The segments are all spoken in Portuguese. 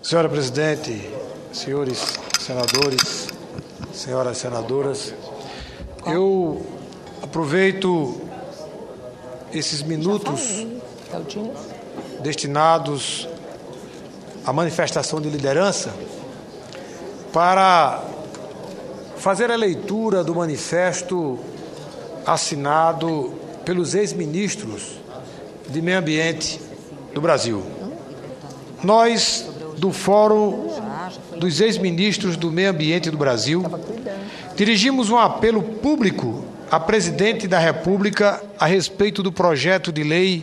Senhora presidente, senhores senadores, senhoras senadoras, eu aproveito esses minutos destinados à manifestação de liderança para fazer a leitura do manifesto assinado pelos ex-ministros de Meio Ambiente do Brasil. Nós, do Fórum dos Ex-Ministros do Meio Ambiente do Brasil, dirigimos um apelo público à Presidente da República a respeito do projeto de lei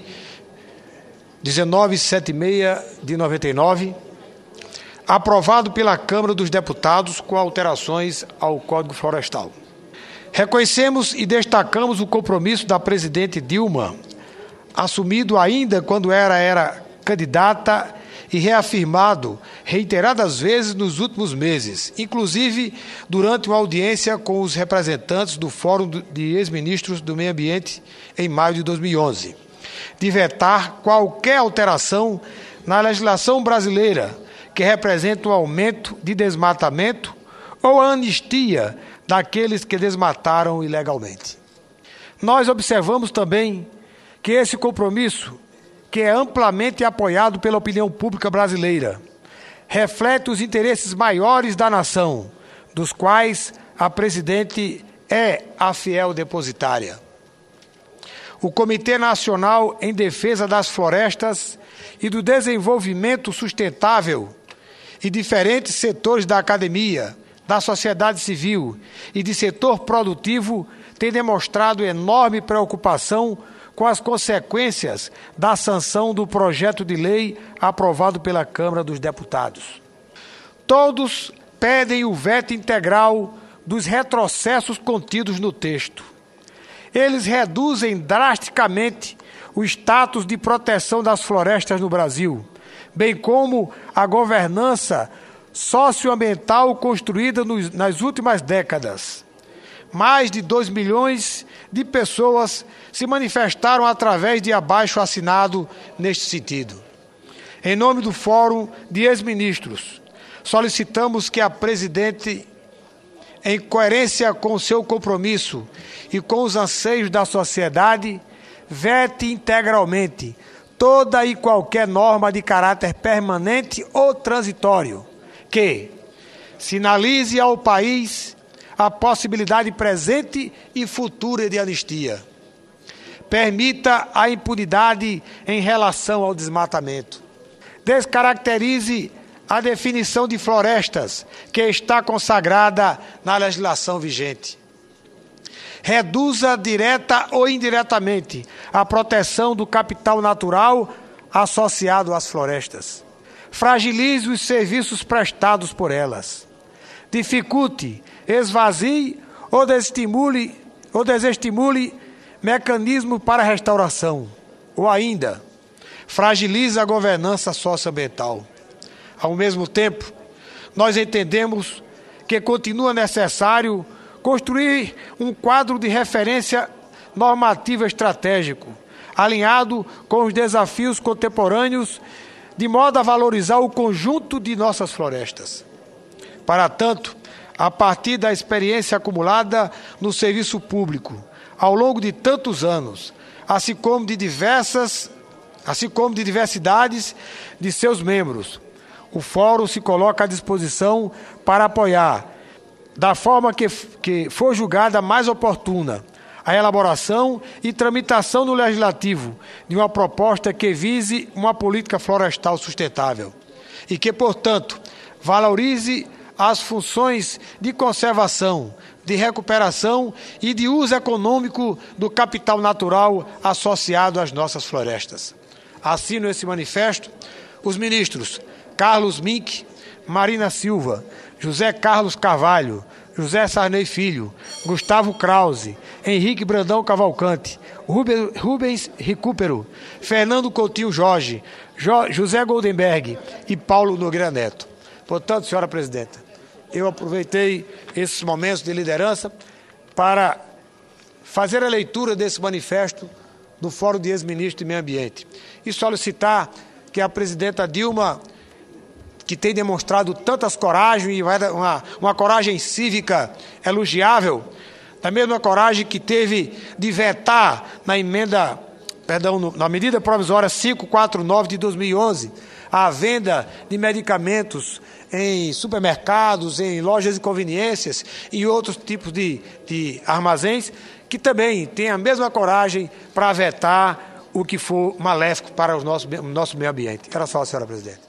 1976 de 99, aprovado pela Câmara dos Deputados com alterações ao Código Florestal. Reconhecemos e destacamos o compromisso da presidente Dilma, assumido ainda quando era candidata e reafirmado reiteradas vezes nos últimos meses, inclusive durante uma audiência com os representantes do Fórum de Ex-Ministros do Meio Ambiente em maio de 2011, de vetar qualquer alteração na legislação brasileira que representa um aumento de desmatamento ou a anistia daqueles que desmataram ilegalmente. Nós observamos também que esse compromisso, que é amplamente apoiado pela opinião pública brasileira, reflete os interesses maiores da nação, dos quais a presidente é a fiel depositária. O Comitê Nacional em Defesa das Florestas e do Desenvolvimento Sustentável e diferentes setores da academia, da sociedade civil e de setor produtivo têm demonstrado enorme preocupação com as consequências da sanção do projeto de lei aprovado pela Câmara dos Deputados. Todos pedem o veto integral dos retrocessos contidos no texto. Eles reduzem drasticamente o status de proteção das florestas no Brasil, bem como a governança socioambiental construída nas últimas décadas. Mais de 2 milhões de pessoas se manifestaram através de abaixo-assinado neste sentido. Em nome do Fórum de Ex-Ministros, solicitamos que a presidente, em coerência com seu compromisso e com os anseios da sociedade, vete integralmente toda e qualquer norma de caráter permanente ou transitório que sinalize ao país a possibilidade presente e futura de anistia. Permita a impunidade em relação ao desmatamento. Descaracterize a definição de florestas que está consagrada na legislação vigente. Reduza direta ou indiretamente a proteção do capital natural associado às florestas. Fragilize os serviços prestados por elas. Dificulte, esvazie ou desestimule mecanismo para restauração. Ou ainda, fragilize a governança socioambiental. Ao mesmo tempo, nós entendemos que continua necessário construir um quadro de referência normativa estratégico, alinhado com os desafios contemporâneos, de modo a valorizar o conjunto de nossas florestas. Para tanto, a partir da experiência acumulada no serviço público, ao longo de tantos anos, assim como de diversidades de seus membros, o Fórum se coloca à disposição para apoiar, da forma que for julgada mais oportuna, a elaboração e tramitação no Legislativo de uma proposta que vise uma política florestal sustentável e que, portanto, valorize as funções de conservação, de recuperação e de uso econômico do capital natural associado às nossas florestas. Assino esse manifesto os ministros Carlos Mink, Marina Silva, José Carlos Carvalho, José Sarney Filho, Gustavo Krause, Henrique Brandão Cavalcante, Rubens Recupero, Fernando Coutinho Jorge, José Goldenberg e Paulo Nogueira Neto. Portanto, senhora presidenta, eu aproveitei esses momentos de liderança para fazer a leitura desse manifesto do Fórum de Ex-Ministros de Meio Ambiente e solicitar que a presidenta Dilma que tem demonstrado tantas coragens, e uma coragem cívica elogiável, da mesma coragem que teve de vetar na medida provisória 549 de 2011, a venda de medicamentos em supermercados, em lojas de conveniências e outros tipos de armazéns, que também tem a mesma coragem para vetar o que for maléfico para o nosso meio ambiente. Era só, senhora presidente.